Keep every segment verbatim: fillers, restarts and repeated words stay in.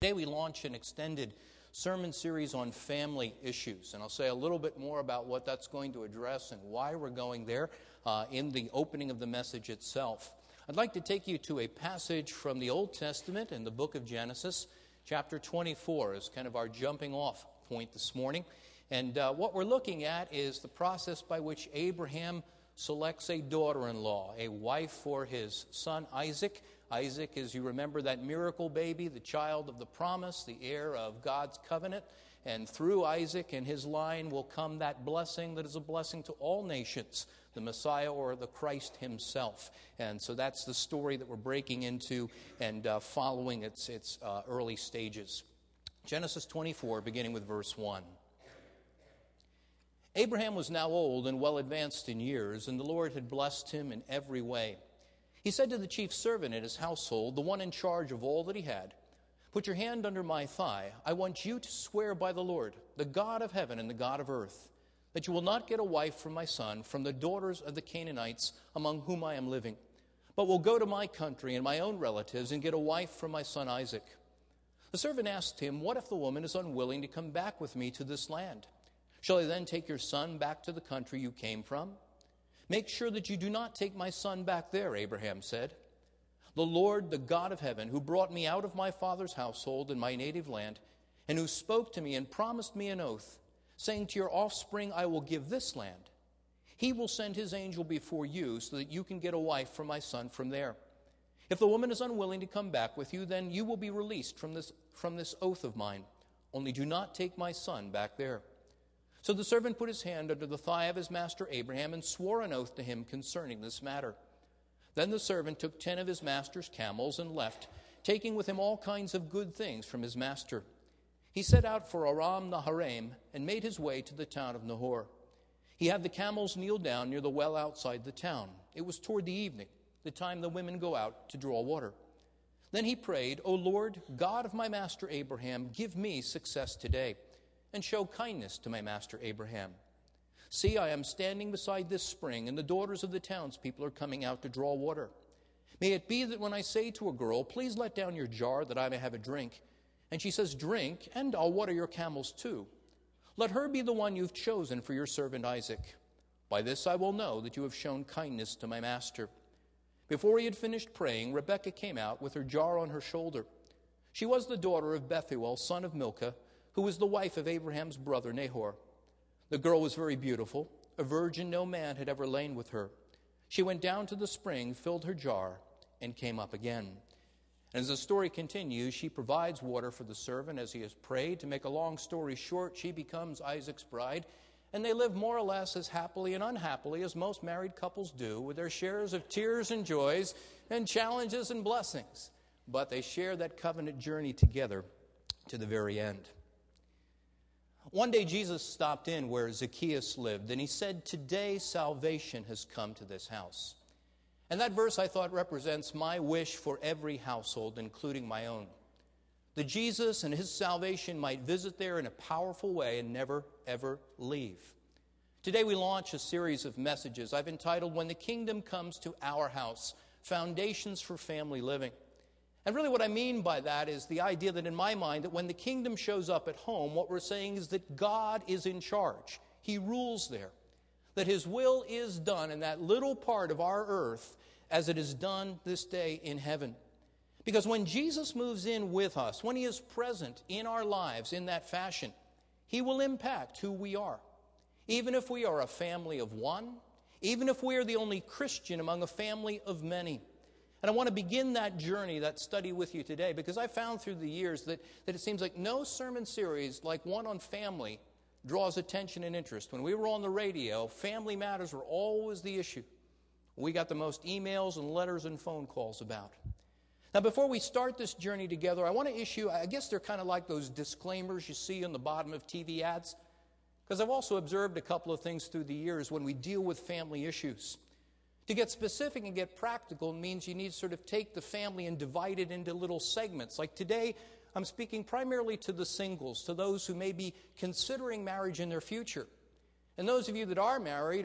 Today we launch an extended sermon series on family issues, and I'll say a little bit more about what that's going to address and why we're going there uh, in the opening of the message itself. I'd like to take you to a passage from the Old Testament in the book of Genesis, chapter twenty-four, is kind of our jumping off point this morning. And uh, what we're looking at is the process by which Abraham selects a daughter-in-law, a wife for his son Isaac. Isaac, as you remember, that miracle baby, the child of the promise, the heir of God's covenant. And through Isaac and his line will come that blessing that is a blessing to all nations, the Messiah or the Christ himself. And so that's the story that we're breaking into and uh, following its, its uh, early stages. Genesis twenty-four, beginning with verse one. Abraham was now old and well advanced in years, and the Lord had blessed him in every way. He said to the chief servant in his household, the one in charge of all that he had, "Put your hand under my thigh. I want you to swear by the Lord, the God of heaven and the God of earth, that you will not get a wife for my son from the daughters of the Canaanites among whom I am living, but will go to my country and my own relatives and get a wife for my son Isaac." The servant asked him, "What if the woman is unwilling to come back with me to this land? Shall I then take your son back to the country you came from?" "Make sure that you do not take my son back there," Abraham said. "The Lord, the God of heaven, who brought me out of my father's household and my native land, and who spoke to me and promised me an oath, saying to your offspring, I will give this land. He will send his angel before you so that you can get a wife for my son from there. If the woman is unwilling to come back with you, then you will be released from this, from this oath of mine. Only do not take my son back there." So the servant put his hand under the thigh of his master Abraham and swore an oath to him concerning this matter. Then the servant took ten of his master's camels and left, taking with him all kinds of good things from his master. He set out for Aram Naharaim and made his way to the town of Nahor. He had the camels kneel down near the well outside the town. It was toward the evening, the time the women go out to draw water. Then he prayed, "O Lord, God of my master Abraham, give me success today, and show kindness to my master Abraham. See, I am standing beside this spring, and the daughters of the townspeople are coming out to draw water. May it be that when I say to a girl, 'Please let down your jar that I may have a drink,' and she says, 'Drink, and I'll water your camels too,' let her be the one you've chosen for your servant Isaac. By this I will know that you have shown kindness to my master." Before he had finished praying, Rebekah came out with her jar on her shoulder. She was the daughter of Bethuel, son of Milcah, who was the wife of Abraham's brother Nahor. The girl was very beautiful. A virgin, no man had ever lain with her. She went down to the spring, filled her jar, and came up again. And as the story continues, she provides water for the servant as he has prayed. To make a long story short, she becomes Isaac's bride, and they live more or less as happily and unhappily as most married couples do, with their shares of tears and joys and challenges and blessings. But they share that covenant journey together to the very end. One day Jesus stopped in where Zacchaeus lived, and he said, "Today salvation has come to this house." And that verse, I thought, represents my wish for every household, including my own. That Jesus and his salvation might visit there in a powerful way and never, ever leave. Today we launch a series of messages I've entitled, "When the Kingdom Comes to Our House, Foundations for Family Living." And really what I mean by that is the idea that in my mind, that when the kingdom shows up at home, what we're saying is that God is in charge. He rules there. That his will is done in that little part of our earth as it is done this day in heaven. Because when Jesus moves in with us, when he is present in our lives in that fashion, he will impact who we are. Even if we are a family of one, even if we are the only Christian among a family of many. And I want to begin that journey, that study with you today, because I found through the years that, that it seems like no sermon series like one on family draws attention and interest. When we were on the radio, family matters were always the issue. We got the most emails and letters and phone calls about. Now, before we start this journey together, I want to issue, I guess they're kind of like those disclaimers you see on the bottom of T V ads, because I've also observed a couple of things through the years when we deal with family issues. To get specific and get practical means you need to sort of take the family and divide it into little segments. Like today, I'm speaking primarily to the singles, to those who may be considering marriage in their future. And those of you that are married or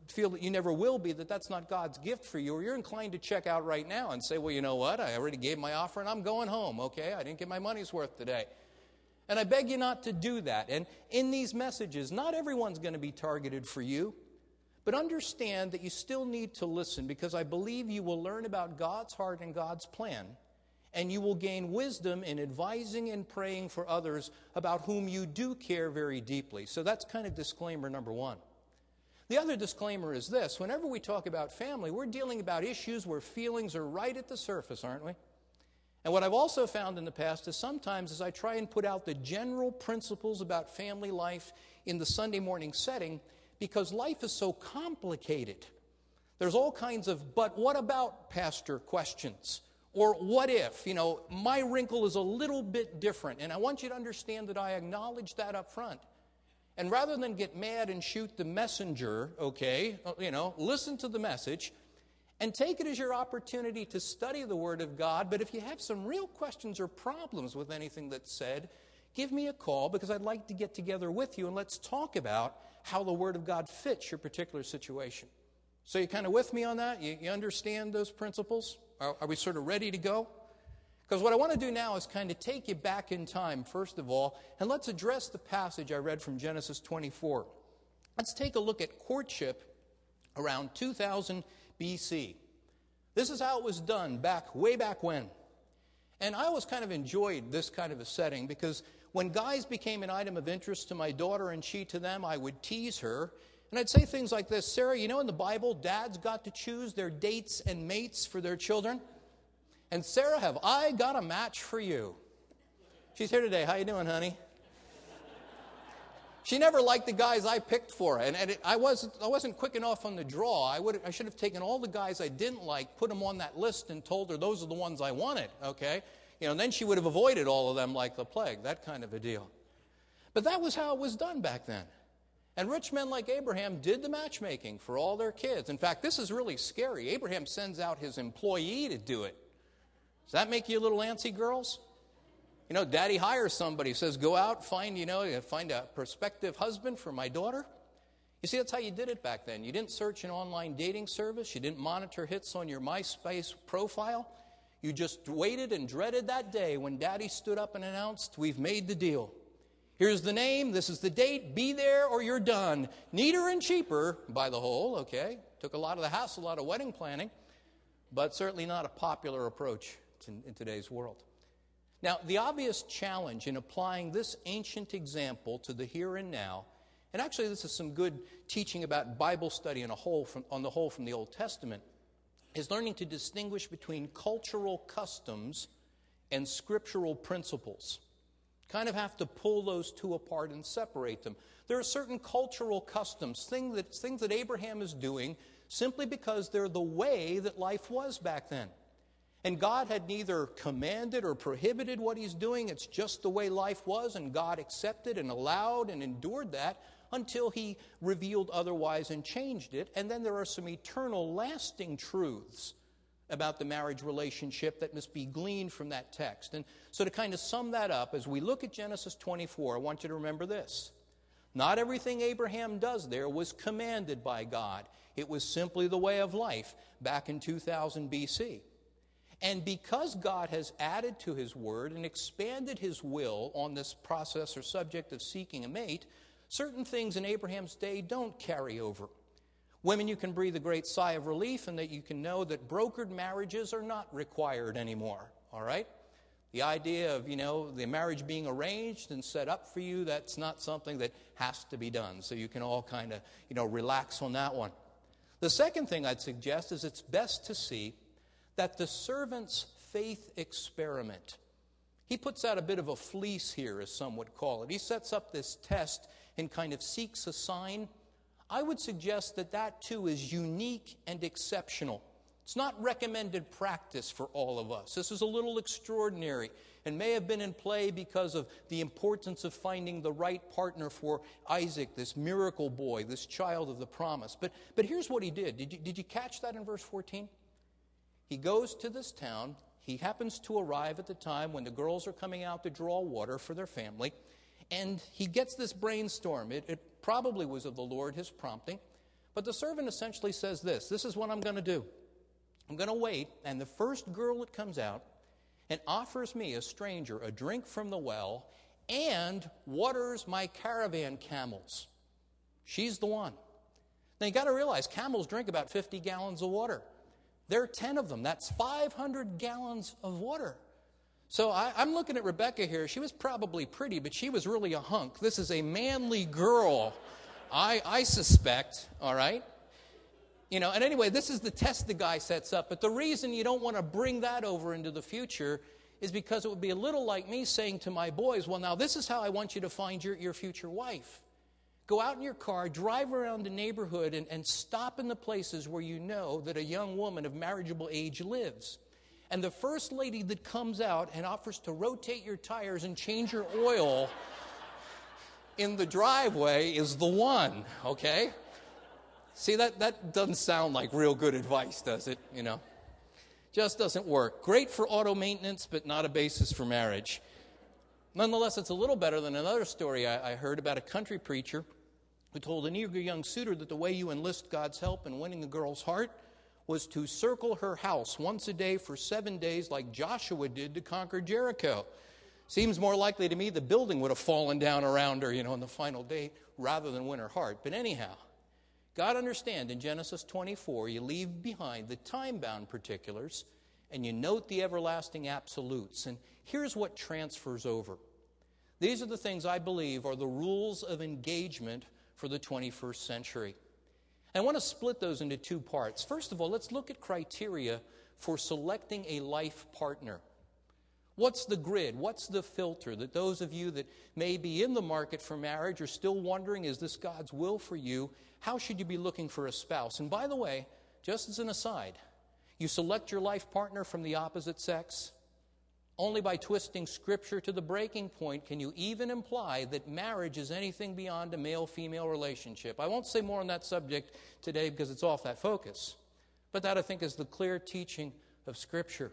feel that you never will be, that that's not God's gift for you, or you're inclined to check out right now and say, well, you know what, I already gave my offer and I'm going home, okay? I didn't get my money's worth today. And I beg you not to do that. And in these messages, not everyone's going to be targeted for you, but understand that you still need to listen, because I believe you will learn about God's heart and God's plan, and you will gain wisdom in advising and praying for others about whom you do care very deeply. So that's kind of disclaimer number one. The other disclaimer is this: whenever we talk about family, we're dealing about issues where feelings are right at the surface, aren't we? And what I've also found in the past is sometimes as I try and put out the general principles about family life in the Sunday morning setting, because life is so complicated, there's all kinds of but what about, Pastor, questions. Or what if, you know, my wrinkle is a little bit different. And I want you to understand that I acknowledge that up front. And rather than get mad and shoot the messenger, okay, you know, listen to the message and take it as your opportunity to study the Word of God. But if you have some real questions or problems with anything that's said, give me a call, because I'd like to get together with you and let's talk about how the Word of God fits your particular situation. So you kind of with me on that? You, you understand those principles? Are, are we sort of ready to go? Because what I want to do now is kind of take you back in time, first of all, and let's address the passage I read from Genesis twenty-four. Let's take a look at courtship around two thousand B C. This is how it was done back, way back when. And I always kind of enjoyed this kind of a setting, because when guys became an item of interest to my daughter and she to them, I would tease her. And I'd say things like this: Sarah, you know in the Bible, dads got to choose their dates and mates for their children? And Sarah, have I got a match for you? She's here today. How you doing, honey? She never liked the guys I picked for her. And, and it, I, wasn't, I wasn't quick enough on the draw. I, would, I should have taken all the guys I didn't like, put them on that list, and told her those are the ones I wanted, okay? You know, and then she would have avoided all of them like the plague, that kind of a deal. But that was how it was done back then. And rich men like Abraham did the matchmaking for all their kids. In fact, this is really scary. Abraham sends out his employee to do it. Does that make you a little antsy, girls? You know, daddy hires somebody, says, go out, find, you know, find a prospective husband for my daughter. You see, that's how you did it back then. You didn't search an online dating service. You didn't monitor hits on your MySpace profile. You just waited and dreaded that day when daddy stood up and announced, we've made the deal. Here's the name, this is the date, be there or you're done. Neater and cheaper by the whole, okay? Took a lot of the hassle out of wedding planning, but certainly not a popular approach in, in today's world. Now, the obvious challenge in applying this ancient example to the here and now, and actually this is some good teaching about Bible study on, a whole from, on the whole from the Old Testament, is learning to distinguish between cultural customs and scriptural principles. Kind of have to pull those two apart and separate them. There are certain cultural customs, things that, things that Abraham is doing simply because they're the way that life was back then. And God had neither commanded or prohibited what he's doing. It's just the way life was, and God accepted and allowed and endured that until he revealed otherwise and changed it. And then there are some eternal, lasting truths about the marriage relationship that must be gleaned from that text. And so to kind of sum that up, as we look at Genesis twenty-four, I want you to remember this. Not everything Abraham does there was commanded by God. It was simply the way of life back in two thousand B C. And because God has added to his word and expanded his will on this process or subject of seeking a mate, certain things in Abraham's day don't carry over. Women, you can breathe a great sigh of relief, and that you can know that brokered marriages are not required anymore, all right? The idea of, you know, the marriage being arranged and set up for you, that's not something that has to be done. So you can all kind of, you know, relax on that one. The second thing I'd suggest is it's best to see that the servant's faith experiment, he puts out a bit of a fleece here, as some would call it. He sets up this test and kind of seeks a sign. I would suggest that that too is unique and exceptional. It's not recommended practice for all of us. This is a little extraordinary and may have been in play because of the importance of finding the right partner for Isaac, this miracle boy, this child of the promise. But, but here's what he did. Did you, did you catch that in verse fourteen? He goes to this town. He happens to arrive at the time when the girls are coming out to draw water for their family. And he gets this brainstorm. It, it probably was of the Lord, his prompting. But the servant essentially says this, this is what I'm going to do. I'm going to wait, and the first girl that comes out and offers me, a stranger, a drink from the well and waters my caravan camels, she's the one. Now, you got to realize camels drink about fifty gallons of water. There are ten of them. That's five hundred gallons of water. So I, I'm looking at Rebecca here. She was probably pretty, but she was really a hunk. This is a manly girl, I, I suspect, all right? You know, and anyway, this is the test the guy sets up. But the reason you don't want to bring that over into the future is because it would be a little like me saying to my boys, well, now this is how I want you to find your, your future wife. Go out in your car, drive around the neighborhood, and, and stop in the places where you know that a young woman of marriageable age lives. And the first lady that comes out and offers to rotate your tires and change your oil in the driveway is the one, okay? See, that, that doesn't sound like real good advice, does it? You know, just doesn't work. Great for auto maintenance, but not a basis for marriage. Nonetheless, it's a little better than another story I, I heard about a country preacher who told an eager young suitor that the way you enlist God's help in winning a girl's heart was to circle her house once a day for seven days like Joshua did to conquer Jericho. Seems more likely to me the building would have fallen down around her, you know, on the final day rather than win her heart. But anyhow, God understand in Genesis twenty-four, you leave behind the time-bound particulars and you note the everlasting absolutes. And here's what transfers over. These are the things I believe are the rules of engagement for the twenty-first century. I want to split those into two parts. First of all, let's look at criteria for selecting a life partner. What's the grid? What's the filter that those of you that may be in the market for marriage are still wondering, is this God's will for you? How should you be looking for a spouse? And by the way, just as an aside, you select your life partner from the opposite sex. Only by twisting Scripture to the breaking point can you even imply that marriage is anything beyond a male-female relationship. I won't say more on that subject today because it's off that focus. But that, I think, is the clear teaching of Scripture.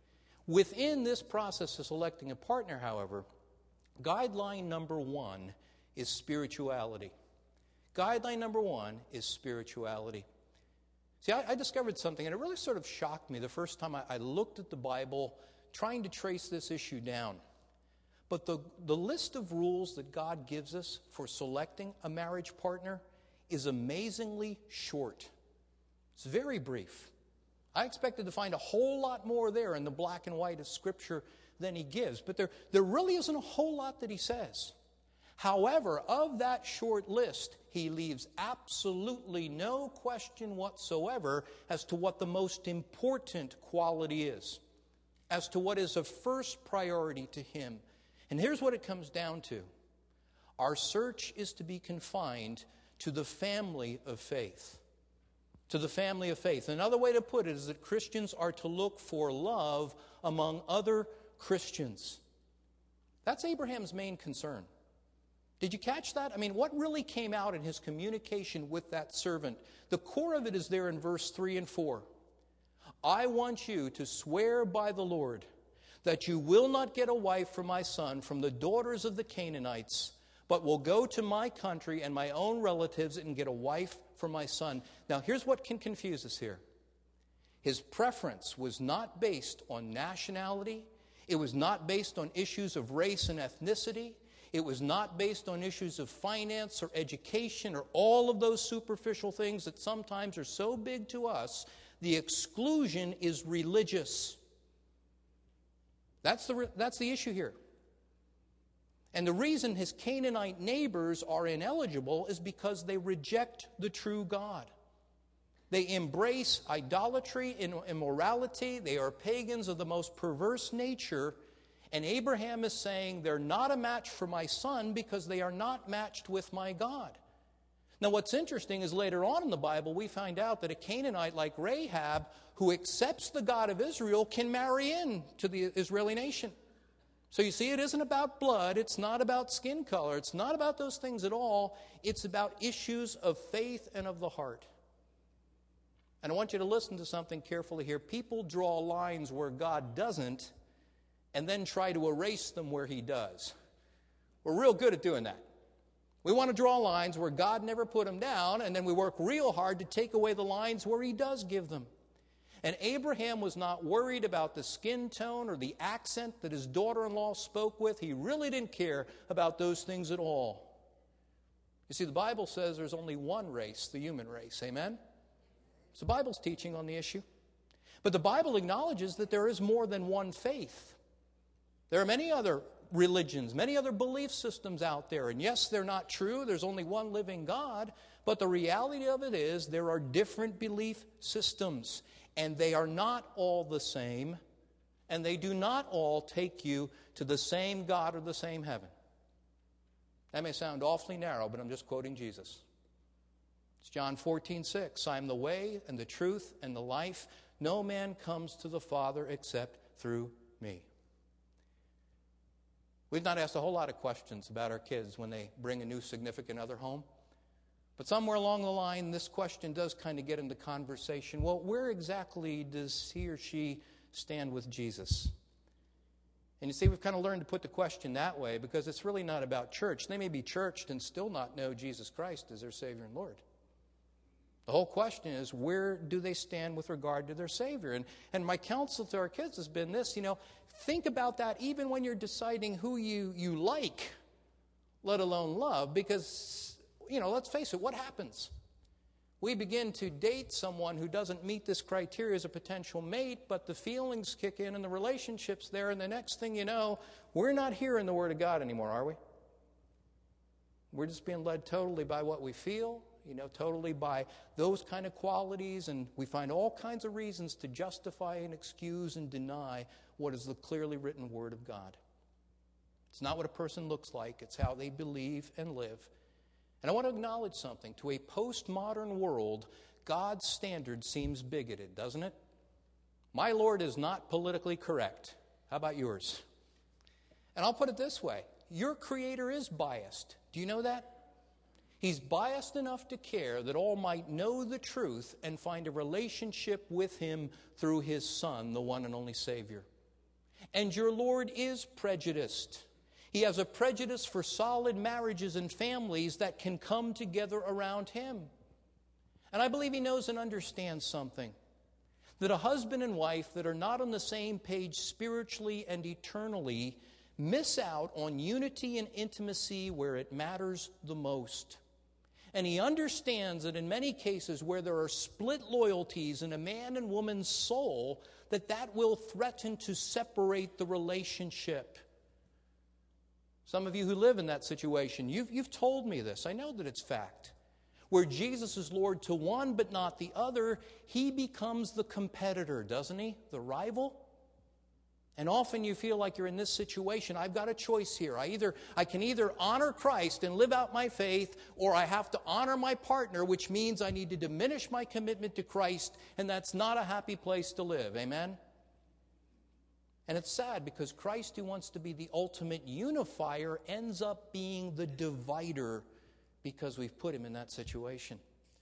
Within this process of selecting a partner, however, guideline number one is spirituality. Guideline number one is spirituality. See, I, I discovered something, and it really sort of shocked me the first time I, I looked at the Bible trying to trace this issue down. But the, the list of rules that God gives us for selecting a marriage partner is amazingly short. It's very brief. I expected to find a whole lot more there in the black and white of Scripture than he gives. But there, there really isn't a whole lot that he says. However, of that short list, he leaves absolutely no question whatsoever as to what the most important quality is, as to what is of first priority to him. And here's what it comes down to. Our search is to be confined to the family of faith. To the family of faith. Another way to put it is that Christians are to look for love among other Christians. That's Abraham's main concern. Did you catch that? I mean, what really came out in his communication with that servant? The core of it is there in verse three and four. I want you to swear by the Lord that you will not get a wife for my son from the daughters of the Canaanites, but will go to my country and my own relatives and get a wife for my son. Now, here's what can confuse us here. His preference was not based on nationality. It was not based on issues of race and ethnicity. It was not based on issues of finance or education or all of those superficial things that sometimes are so big to us. The exclusion is religious. That's the, that's the issue here. And the reason his Canaanite neighbors are ineligible is because they reject the true God. They embrace idolatry and immorality. They are pagans of the most perverse nature. And Abraham is saying they're not a match for my son because they are not matched with my God. Now, what's interesting is later on in the Bible, we find out that a Canaanite like Rahab, who accepts the God of Israel, can marry in to the Israeli nation. So you see, it isn't about blood. It's not about skin color. It's not about those things at all. It's about issues of faith and of the heart. And I want you to listen to something carefully here. People draw lines where God doesn't and then try to erase them where he does. We're real good at doing that. We want to draw lines where God never put them down, and then we work real hard to take away the lines where He does give them. And Abraham was not worried about the skin tone or the accent that his daughter-in-law spoke with. He really didn't care about those things at all. You see, the Bible says there's only one race, the human race. Amen? So the Bible's teaching on the issue. But the Bible acknowledges that there is more than one faith. There are many other religions, many other belief systems out there. And yes, they're not true. There's only one living God. But the reality of it is there are different belief systems. And they are not all the same. And they do not all take you to the same God or the same heaven. That may sound awfully narrow, but I'm just quoting Jesus. It's John fourteen six. I am the way and the truth and the life. No man comes to the Father except through me. We've not asked a whole lot of questions about our kids when they bring a new significant other home. But somewhere along the line, this question does kind of get into conversation. Well, where exactly does he or she stand with Jesus? And you see, we've kind of learned to put the question that way because it's really not about church. They may be churched and still not know Jesus Christ as their Savior and Lord. The whole question is, where do they stand with regard to their Savior? And, and my counsel to our kids has been this, you know, think about that even when you're deciding who you, you like, let alone love, because, you know, let's face it, what happens? We begin to date someone who doesn't meet this criteria as a potential mate, but the feelings kick in and the relationship's there, and the next thing you know, we're not hearing the Word of God anymore, are we? We're just being led totally by what we feel, you know, totally by those kind of qualities, and we find all kinds of reasons to justify and excuse and deny what is the clearly written Word of God. It's not what a person looks like, it's how they believe and live. And I want to acknowledge something. To a postmodern world, God's standard seems bigoted, doesn't it? My Lord is not politically correct. How about yours? And I'll put it this way. Your Creator is biased. Do you know that? He's biased enough to care that all might know the truth and find a relationship with Him through His Son, the one and only Savior. And your Lord is prejudiced. He has a prejudice for solid marriages and families that can come together around Him. And I believe He knows and understands something. That a husband and wife that are not on the same page spiritually and eternally miss out on unity and intimacy where it matters the most. And He understands that in many cases where there are split loyalties in a man and woman's soul, that that will threaten to separate the relationship. Some of you who live in that situation, you've, you've told me this. I know that it's fact. Where Jesus is Lord to one but not the other, He becomes the competitor, doesn't He? The rival. And often you feel like you're in this situation. I've got a choice here. I either I can either honor Christ and live out my faith, or I have to honor my partner, which means I need to diminish my commitment to Christ, and that's not a happy place to live. Amen? And it's sad because Christ, who wants to be the ultimate unifier, ends up being the divider because we've put Him in that situation.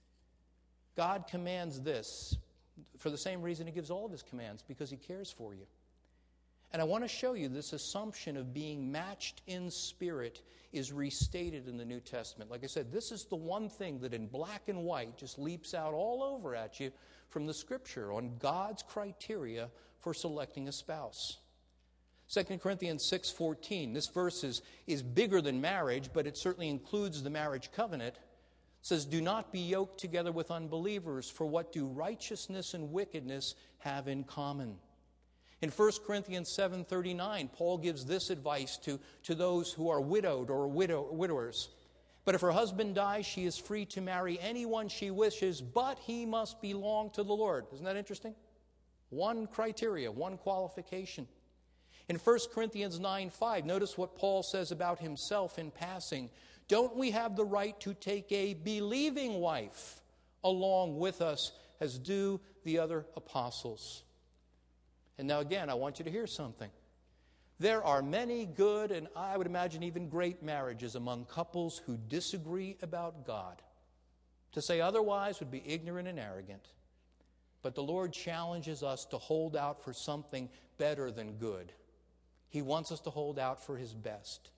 God commands this for the same reason He gives all of His commands, because He cares for you. And I want to show you this assumption of being matched in spirit is restated in the New Testament. Like I said, this is the one thing that in black and white just leaps out all over at you from the Scripture on God's criteria for selecting a spouse. Second Corinthians six fourteen, this verse is, is bigger than marriage, but it certainly includes the marriage covenant. It says, do not be yoked together with unbelievers, for what do righteousness and wickedness have in common? In First Corinthians seven thirty-nine, Paul gives this advice to, to those who are widowed or widow, widowers. But if her husband dies, she is free to marry anyone she wishes, but he must belong to the Lord. Isn't that interesting? One criteria, one qualification. In First Corinthians nine five, notice what Paul says about himself in passing. Don't we have the right to take a believing wife along with us, as do the other apostles? And now again, I want you to hear something. There are many good, and I would imagine even great marriages among couples who disagree about God. To say otherwise would be ignorant and arrogant. But the Lord challenges us to hold out for something better than good. He wants us to hold out for His best.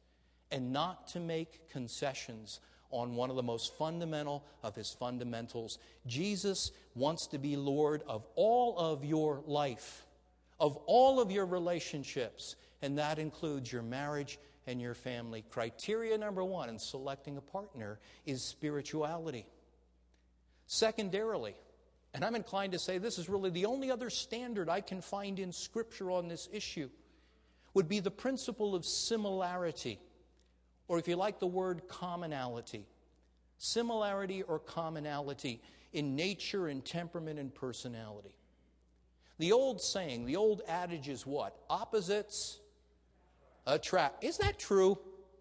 and not to make concessions on one of the most fundamental of his fundamentals. Jesus wants to be Lord of all of your life, of all of your relationships, and that includes your marriage and your family. Criteria number one in selecting a partner is spirituality. Secondarily, and I'm inclined to say this is really the only other standard I can find in Scripture on this issue, would be the principle of similarity, or if you like the word, commonality. Similarity or commonality in nature and temperament and personality. The old saying, the old adage is what? Opposites attract. Is that true?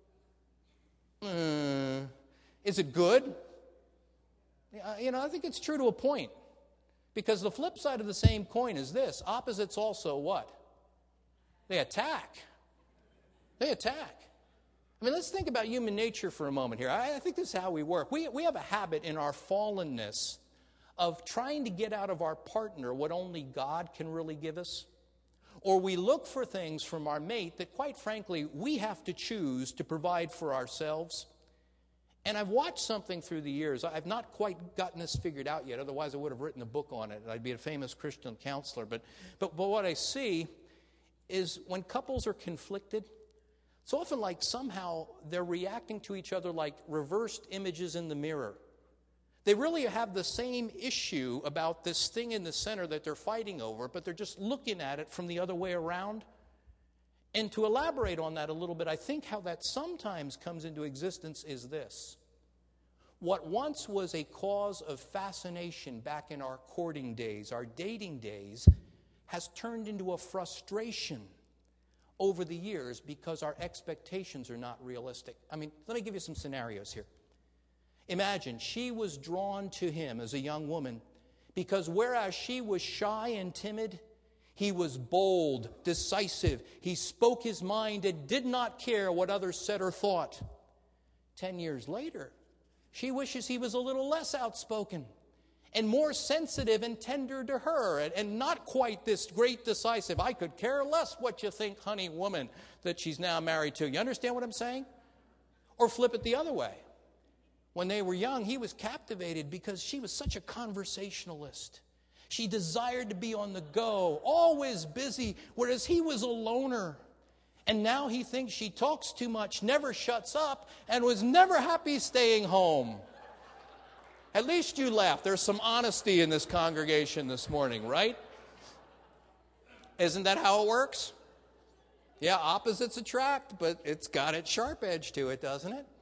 Mm, is it good? You know, I think it's true to a point. Because the flip side of the same coin is this. Opposites also what? They attack. They attack. I mean, let's think about human nature for a moment here. I, I think this is how we work. We, we have a habit in our fallenness of trying to get out of our partner what only God can really give us. Or we look for things from our mate that, quite frankly, we have to choose to provide for ourselves. And I've watched something through the years. I've not quite gotten this figured out yet. Otherwise, I would have written a book on it. I'd be a famous Christian counselor. But, but, but what I see is when couples are conflicted, it's often like somehow they're reacting to each other like reversed images in the mirror. They really have the same issue about this thing in the center that they're fighting over, but they're just looking at it from the other way around. And to elaborate on that a little bit, I think how that sometimes comes into existence is this. What once was a cause of fascination back in our courting days, our dating days, has turned into a frustration over the years because our expectations are not realistic. I mean, let me give you some scenarios here. Imagine she was drawn to him as a young woman because whereas she was shy and timid, he was bold, decisive. He spoke his mind and did not care what others said or thought. Ten years later, she wishes he was a little less outspoken and more sensitive and tender to her and, and not quite this great decisive, I could care less what you think, honey, woman that she's now married to. You understand what I'm saying? Or flip it the other way. When they were young, he was captivated because she was such a conversationalist. She desired to be on the go, always busy, whereas he was a loner. And now he thinks she talks too much, never shuts up, and was never happy staying home. At least you laugh. There's some honesty in this congregation this morning, right? Isn't that how it works? Yeah, opposites attract, but it's got its sharp edge to it, doesn't it?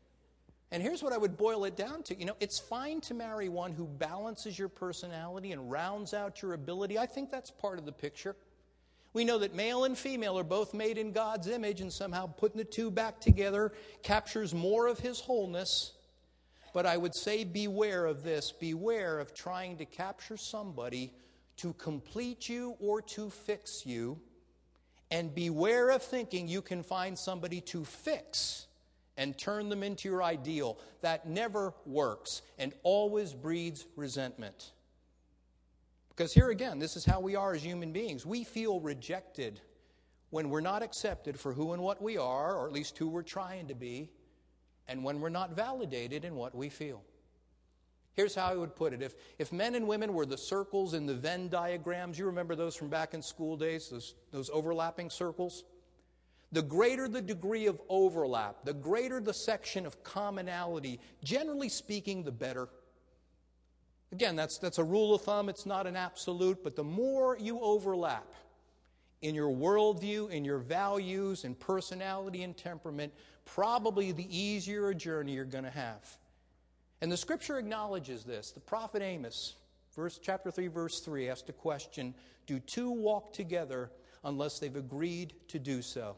And here's what I would boil it down to. You know, it's fine to marry one who balances your personality and rounds out your ability. I think that's part of the picture. We know that male and female are both made in God's image, and somehow putting the two back together captures more of his wholeness. But I would say beware of this. Beware of trying to capture somebody to complete you or to fix you. And beware of thinking you can find somebody to fix and turn them into your ideal. That never works and always breeds resentment. Because here again, this is how we are as human beings. We feel rejected when we're not accepted for who and what we are, or at least who we're trying to be, and when we're not validated in what we feel. Here's how I would put it. If, if men and women were the circles in the Venn diagrams, you remember those from back in school days, those, those overlapping circles? The greater the degree of overlap, the greater the section of commonality, generally speaking, the better. Again, that's, that's a rule of thumb. It's not an absolute, but the more you overlap in your worldview, in your values, in personality and temperament, probably the easier a journey you're going to have. And the Scripture acknowledges this. The prophet Amos, verse, chapter three, verse three, asked a question, do two walk together unless they've agreed to do so?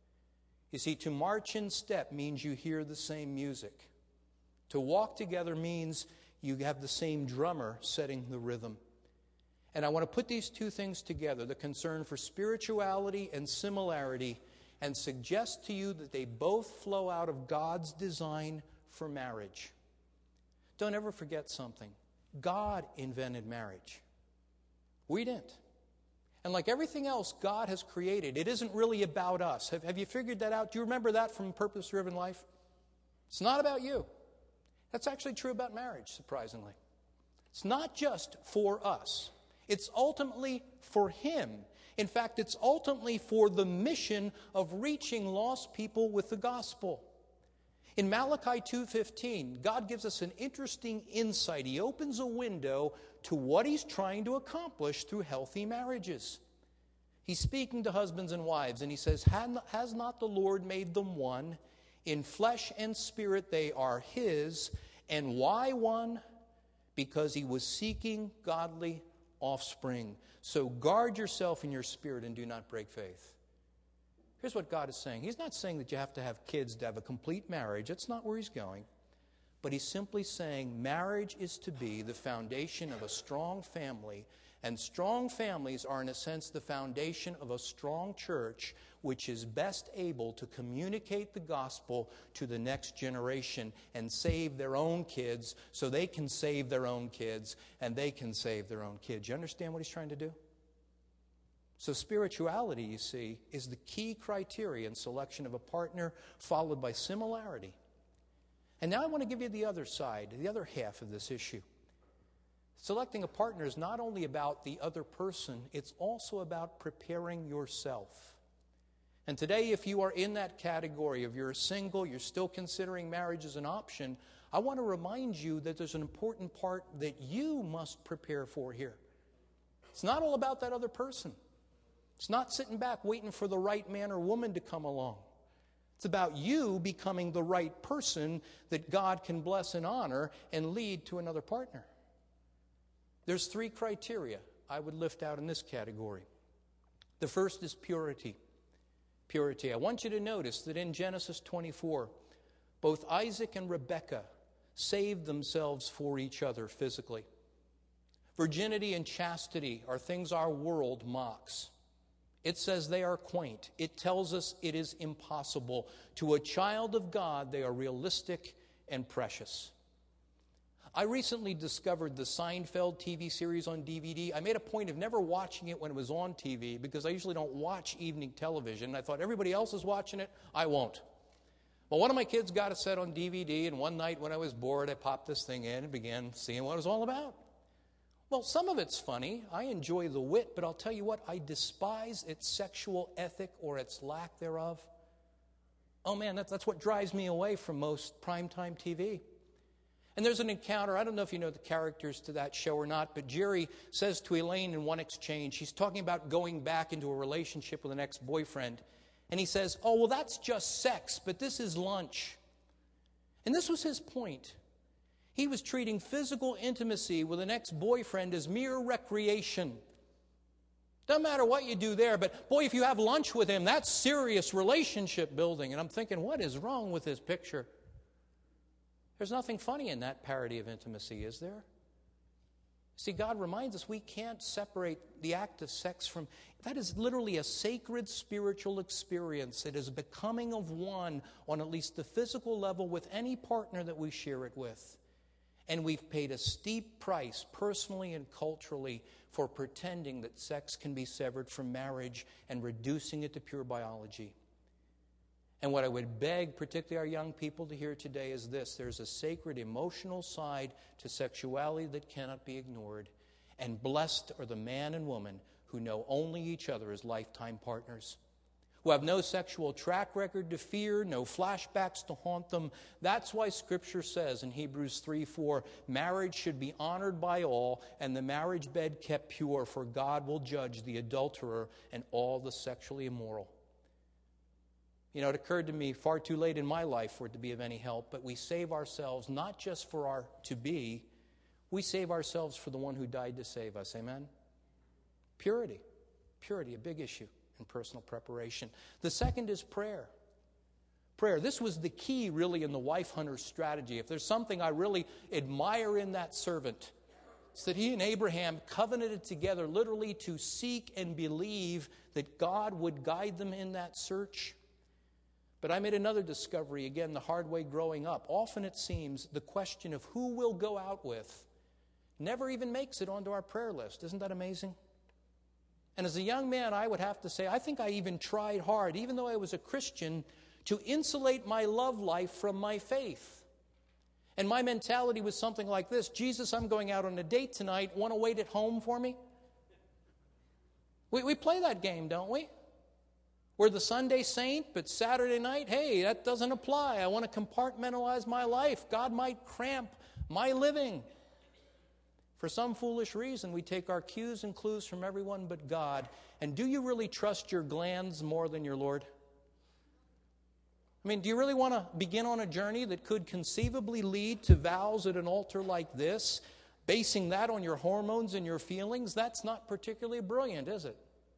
You see, to march in step means you hear the same music. To walk together means you have the same drummer setting the rhythm. And I want to put these two things together, the concern for spirituality and similarity, and suggest to you that they both flow out of God's design for marriage. Don't ever forget something. God invented marriage. We didn't. And like everything else God has created, it isn't really about us. Have, have you figured that out? Do you remember that from Purpose-Driven Life? It's not about you. That's actually true about marriage, surprisingly. It's not just for us. It's ultimately for Him. In fact, it's ultimately for the mission of reaching lost people with the gospel. In Malachi two fifteen, God gives us an interesting insight. He opens a window to what He's trying to accomplish through healthy marriages. He's speaking to husbands and wives, and He says, "Has not the Lord made them one? In flesh and spirit they are His. And why one? Because He was seeking godly offspring. So guard yourself in your spirit and do not break faith." Here's what God is saying. He's not saying that you have to have kids to have a complete marriage. That's not where He's going. But He's simply saying marriage is to be the foundation of a strong family. And strong families are, in a sense, the foundation of a strong church, which is best able to communicate the gospel to the next generation and save their own kids so they can save their own kids and they can save their own kids. You understand what He's trying to do? So spirituality, you see, is the key criteria in selection of a partner, followed by similarity. And now I want to give you the other side, the other half of this issue. Selecting a partner is not only about the other person, it's also about preparing yourself. And today, if you are in that category of you're single, you're still considering marriage as an option, I want to remind you that there's an important part that you must prepare for here. It's not all about that other person. It's not sitting back waiting for the right man or woman to come along. It's about you becoming the right person that God can bless and honor and lead to another partner. There's three criteria I would lift out in this category. The first is purity. Purity. I want you to notice that in Genesis twenty-four, both Isaac and Rebekah saved themselves for each other physically. Virginity and chastity are things our world mocks. It says they are quaint. It tells us it is impossible. To a child of God, they are realistic and precious. I recently discovered the Seinfeld T V series on D V D. I made a point of never watching it when it was on T V because I usually don't watch evening television. I thought everybody else is watching it, I won't. Well, one of my kids got it set on D V D, and one night when I was bored, I popped this thing in and began seeing what it was all about. Well, some of it's funny. I enjoy the wit, but I'll tell you what, I despise its sexual ethic or its lack thereof. Oh man, that's, that's what drives me away from most primetime T V. And there's an encounter, I don't know if you know the characters to that show or not, but Jerry says to Elaine in one exchange, he's talking about going back into a relationship with an ex-boyfriend, and he says, "Oh, well, that's just sex, but this is lunch." And this was his point. He was treating physical intimacy with an ex-boyfriend as mere recreation. Doesn't matter what you do there, but boy, if you have lunch with him, that's serious relationship building. And I'm thinking, what is wrong with this picture? There's nothing funny in that parody of intimacy, is there? See, God reminds us we can't separate the act of sex from... That is literally a sacred spiritual experience. It is a becoming of one on at least the physical level with any partner that we share it with. And we've paid a steep price, personally and culturally, for pretending that sex can be severed from marriage and reducing it to pure biology. And what I would beg, particularly our young people, to hear today is this. There's a sacred emotional side to sexuality that cannot be ignored. And blessed are the man and woman who know only each other as lifetime partners, who have no sexual track record to fear, no flashbacks to haunt them. That's why Scripture says in Hebrews three four, marriage should be honored by all, and the marriage bed kept pure, for God will judge the adulterer and all the sexually immoral. You know, it occurred to me far too late in my life for it to be of any help, but we save ourselves not just for our to-be, we save ourselves for the one who died to save us. Amen? Purity. Purity, a big issue in personal preparation. The second is prayer. Prayer. This was the key, really, in the wife hunter's strategy. If there's something I really admire in that servant, it's that he and Abraham covenanted together literally to seek and believe that God would guide them in that search. But I made another discovery, again, the hard way growing up. Often it seems the question of who we'll go out with never even makes it onto our prayer list. Isn't that amazing? And as a young man, I would have to say, I think I even tried hard, even though I was a Christian, to insulate my love life from my faith. And my mentality was something like this: Jesus, I'm going out on a date tonight. Want to wait at home for me? We, we play that game, don't we? We're the Sunday saint, but Saturday night, hey, that doesn't apply. I want to compartmentalize my life. God might cramp my living. For some foolish reason, we take our cues and clues from everyone but God. And do you really trust your glands more than your Lord? I mean, do you really want to begin on a journey that could conceivably lead to vows at an altar like this, basing that on your hormones and your feelings? That's not particularly brilliant, is it?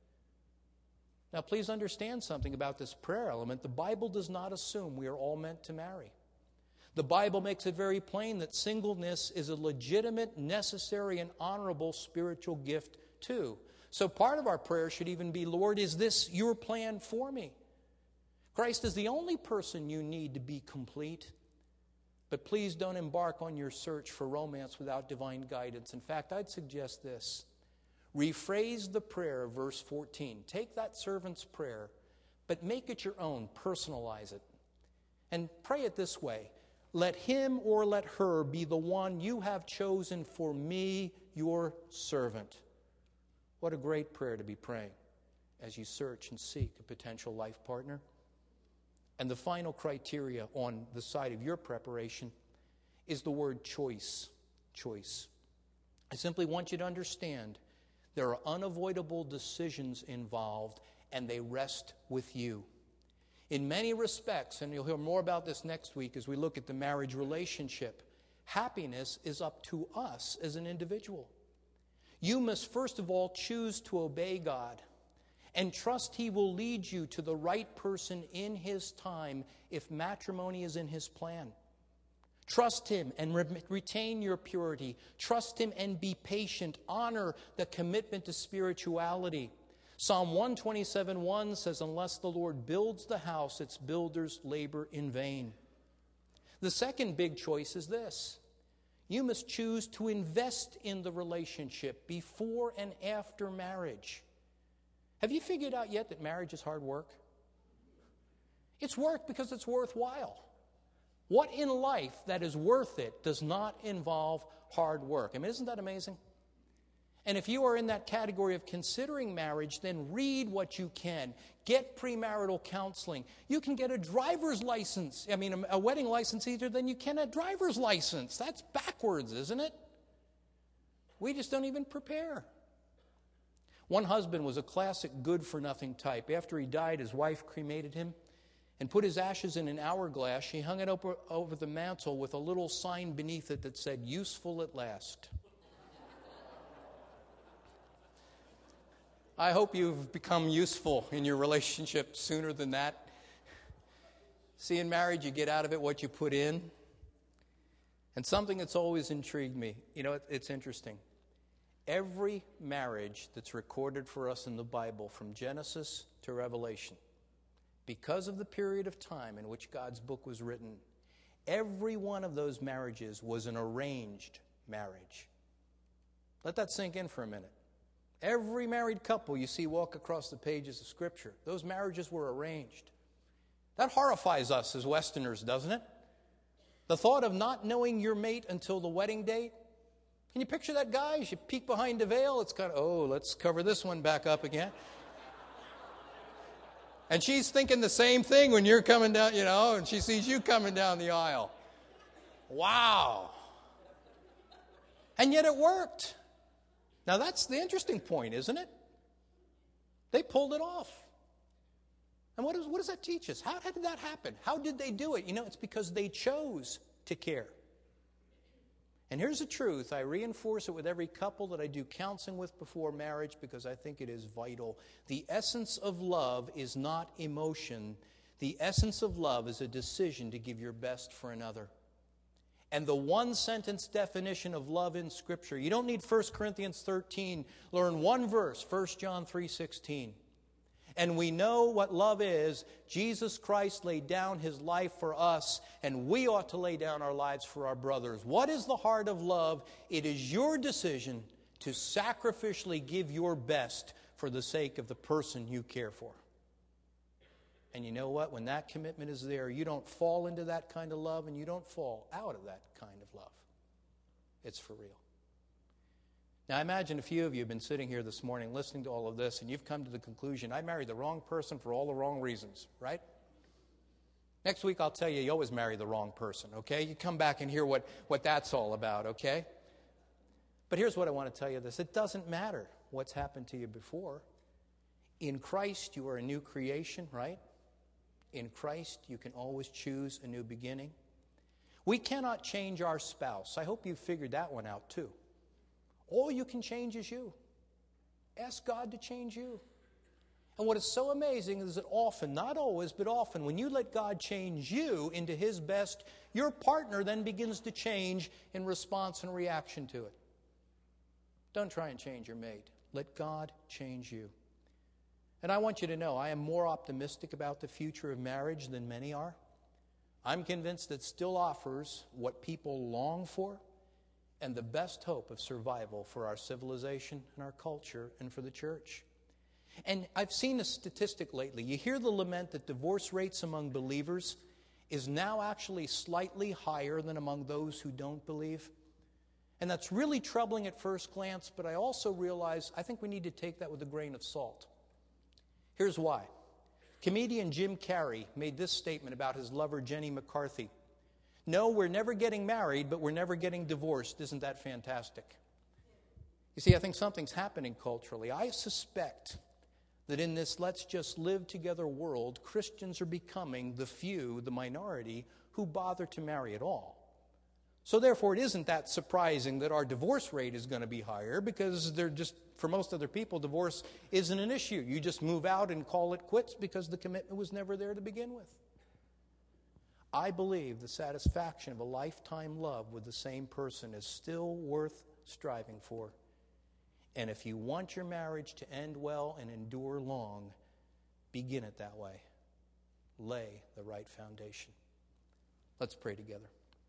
Now, please understand something about this prayer element. The Bible does not assume we are all meant to marry. The Bible makes it very plain that singleness is a legitimate, necessary, and honorable spiritual gift too. So part of our prayer should even be, Lord, is this your plan for me? Christ is the only person you need to be complete. But please don't embark on your search for romance without divine guidance. In fact, I'd suggest this. Rephrase the prayer of verse fourteen. Take that servant's prayer, but make it your own. Personalize it. And pray it this way. Let him or let her be the one you have chosen for me, your servant. What a great prayer to be praying as you search and seek a potential life partner. And the final criteria on the side of your preparation is the word choice. Choice. I simply want you to understand there are unavoidable decisions involved, and they rest with you. In many respects, and you'll hear more about this next week as we look at the marriage relationship, happiness is up to us as an individual. You must first of all choose to obey God and trust He will lead you to the right person in His time if matrimony is in His plan. Trust Him and re- retain your purity. Trust Him and be patient. Honor the commitment to spirituality. Psalm one twenty-seven one says, unless the Lord builds the house, its builders labor in vain. The second big choice is this. You must choose to invest in the relationship before and after marriage. Have you figured out yet that marriage is hard work? It's work because it's worthwhile. What in life that is worth it does not involve hard work? I mean, isn't that amazing? And if you are in that category of considering marriage, then read what you can. Get premarital counseling. You can get a driver's license. I mean, a wedding license easier than you can a driver's license. That's backwards, isn't it? We just don't even prepare. One husband was a classic good-for-nothing type. After he died, his wife cremated him and put his ashes in an hourglass. She hung it over, over the mantle with a little sign beneath it that said, useful at last. I hope you've become useful in your relationship sooner than that. See, in marriage, you get out of it what you put in. And something that's always intrigued me, you know, it, it's interesting. Every marriage that's recorded for us in the Bible, from Genesis to Revelation, because of the period of time in which God's book was written, every one of those marriages was an arranged marriage. Let that sink in for a minute. Every married couple you see walk across the pages of Scripture, those marriages were arranged. That horrifies us as Westerners, doesn't it? The thought of not knowing your mate until the wedding date. Can you picture that guy? As you peek behind the veil, it's kind of, oh, let's cover this one back up again. And she's thinking the same thing when you're coming down, you know, and she sees you coming down the aisle. Wow. And yet it worked. Now, that's the interesting point, isn't it? They pulled it off. And what, is, what does that teach us? How, how did that happen? How did they do it? You know, it's because they chose to care. And here's the truth. I reinforce it with every couple that I do counseling with before marriage because I think it is vital. The essence of love is not emotion. The essence of love is a decision to give your best for another. And the one-sentence definition of love in Scripture, you don't need First Corinthians thirteen. Learn one verse, First John three sixteen. And we know what love is. Jesus Christ laid down His life for us, and we ought to lay down our lives for our brothers. What is the heart of love? It is your decision to sacrificially give your best for the sake of the person you care for. And you know what? When that commitment is there, you don't fall into that kind of love and you don't fall out of that kind of love. It's for real. Now, I imagine a few of you have been sitting here this morning listening to all of this, and you've come to the conclusion, I married the wrong person for all the wrong reasons, right? Next week, I'll tell you, you always marry the wrong person, okay? You come back and hear what, what that's all about, okay? But here's what I want to tell you this. It doesn't matter what's happened to you before. In Christ, you are a new creation, right? In Christ, you can always choose a new beginning. We cannot change our spouse. I hope you've figured that one out too. All you can change is you. Ask God to change you. And what is so amazing is that often, not always, but often, when you let God change you into His best, your partner then begins to change in response and reaction to it. Don't try and change your mate. Let God change you. And I want you to know, I am more optimistic about the future of marriage than many are. I'm convinced it still offers what people long for and the best hope of survival for our civilization and our culture and for the church. And I've seen a statistic lately. You hear the lament that divorce rates among believers is now actually slightly higher than among those who don't believe. And that's really troubling at first glance, but I also realize I think we need to take that with a grain of salt. Here's why. Comedian Jim Carrey made this statement about his lover Jenny McCarthy. No, we're never getting married, but we're never getting divorced. Isn't that fantastic? You see, I think something's happening culturally. I suspect that in this let's just live together world, Christians are becoming the few, the minority, who bother to marry at all. So therefore, it isn't that surprising that our divorce rate is going to be higher because they're just, for most other people, divorce isn't an issue. You just move out and call it quits because the commitment was never there to begin with. I believe the satisfaction of a lifetime love with the same person is still worth striving for. And if you want your marriage to end well and endure long, begin it that way. Lay the right foundation. Let's pray together.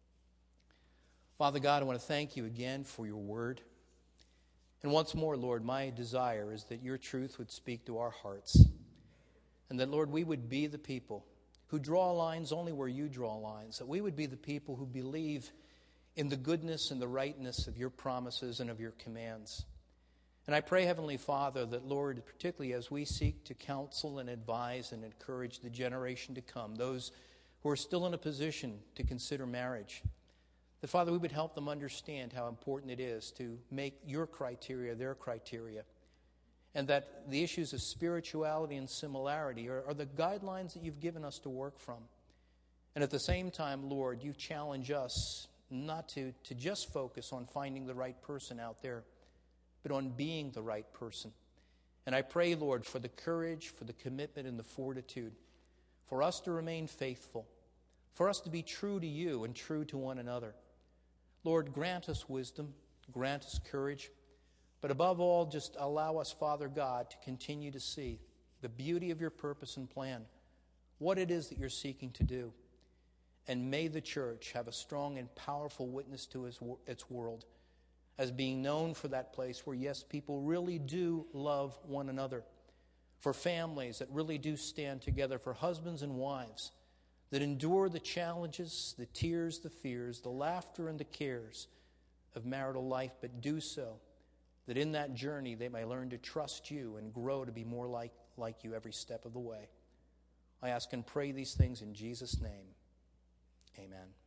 Father God, I want to thank you again for your word. And once more, Lord, my desire is that your truth would speak to our hearts. And that, Lord, we would be the people who draw lines only where you draw lines. That we would be the people who believe in the goodness and the rightness of your promises and of your commands. And I pray, Heavenly Father, that, Lord, particularly as we seek to counsel and advise and encourage the generation to come, those who are still in a position to consider marriage, that, Father, we would help them understand how important it is to make your criteria their criteria. And that the issues of spirituality and similarity are, are the guidelines that you've given us to work from. And at the same time, Lord, you challenge us not to, to just focus on finding the right person out there, but on being the right person. And I pray, Lord, for the courage, for the commitment, and the fortitude, for us to remain faithful, for us to be true to you and true to one another. Lord, grant us wisdom, grant us courage, but above all, just allow us, Father God, to continue to see the beauty of your purpose and plan, what it is that you're seeking to do. And may the church have a strong and powerful witness to its world as being known for that place where, yes, people really do love one another, for families that really do stand together, for husbands and wives that endure the challenges, the tears, the fears, the laughter, and the cares of marital life, but do so that in that journey they may learn to trust you and grow to be more like, like you every step of the way. I ask and pray these things in Jesus' name. Amen.